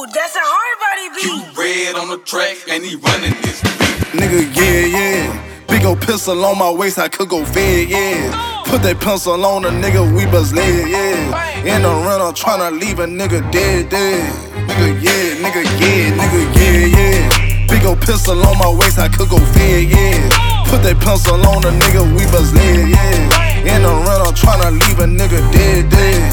Ooh, that's a hard body beat. Q-Red on the track and he running this beat. Nigga, yeah. Big ol' pistol on my waist, I could go fed, yeah. Put that pencil on a nigga, we bust lead, yeah. In the rental, tryna leave a nigga dead. Nigga, yeah. Big ol' pistol on my waist, I could go fed, yeah. Put that pencil on a nigga, we bust lead, yeah. In the rental, tryna leave a nigga dead.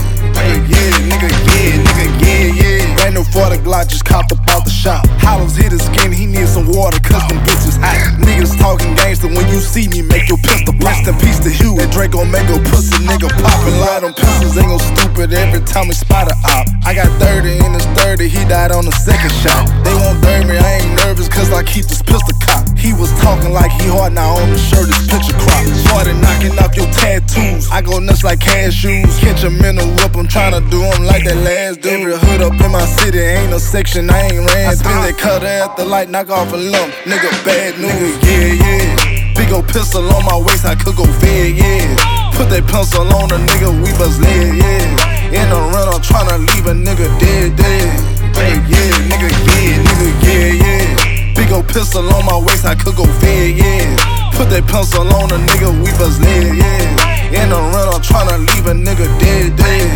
Nigga, yeah. Brand new 40 Glock, just copped up out the shop. Hollows hit his skin, he needs some water, cause them bitches hot. Niggas talking gangster, when you see me, make your pistol pop. Rest in peace to Hugh, that Drake gon' make a pussy nigga poppin'. Lie, them pistols ain't gon' stupid every time we spot a op. I got 30 in his 30, he died on the second shot. They won't dare me, I ain't nervous, cause I keep this pistol cocked. He was talking like he hard, now on the shirt is picture crop. Started knocking off your tattoos, I go nuts like cashews. Catch him in the whip, I'm tryna do him like that last dude. Every hood up in my city, ain't no section I ain't ran through. They cut her at the light, knock off a lump, nigga bad news. Yeah. Big ol' pistol on my waist, I could go fed, yeah. Put that pencil on a nigga, we bust lead, yeah. In the rental, tryna leave a nigga dead. Nigga, yeah. Big ol' pistol on my waist, I could go fed, yeah. Put that pencil on a nigga, we bust lead, yeah. In the rental, tryna leave a nigga dead.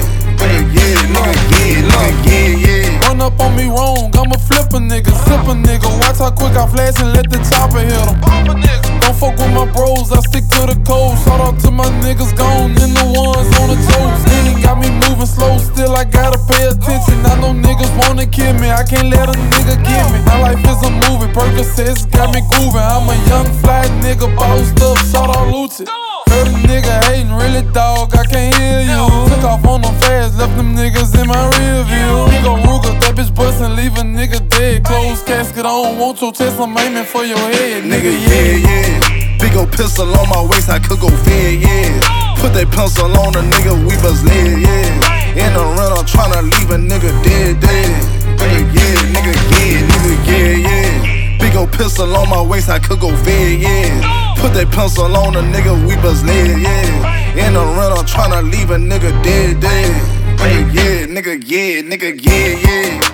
Nigga, yeah. Run up on me wrong, I'ma flip a nigga, sip a nigga. Watch how quick I flash and let the chopper hit him. Don't fuck with my bros, I stick to the code. Shout out to my niggas gone and the ones on the toes. Ain't got me moving slow, still I gotta pay attention. I know niggas wanna kill me, I can't let a nigga get me. My life is a movie, Percocets got me grooving. I'm a young fly nigga, bossed up, shout out Lucci. Heard a nigga hating, really dog, I can't hear you. Took off on them fast, left them niggas in my rear view. Nigga Ruger, that bitch bustin', leave a nigga dead. Closed casket, I don't want your chest, I'm aiming for your head. Nigga, yeah. Big ol' pistol on my waist, I could go fed, yeah. Put that pencil on a nigga, we bust lead, yeah. In the rental, tryna leave a nigga dead. Nigga, yeah. Big ol' pistol on my waist, I could go fed, yeah. Put that pencil on a nigga, we bust lead, yeah. In the rental, tryna leave a nigga dead. Nigga, yeah.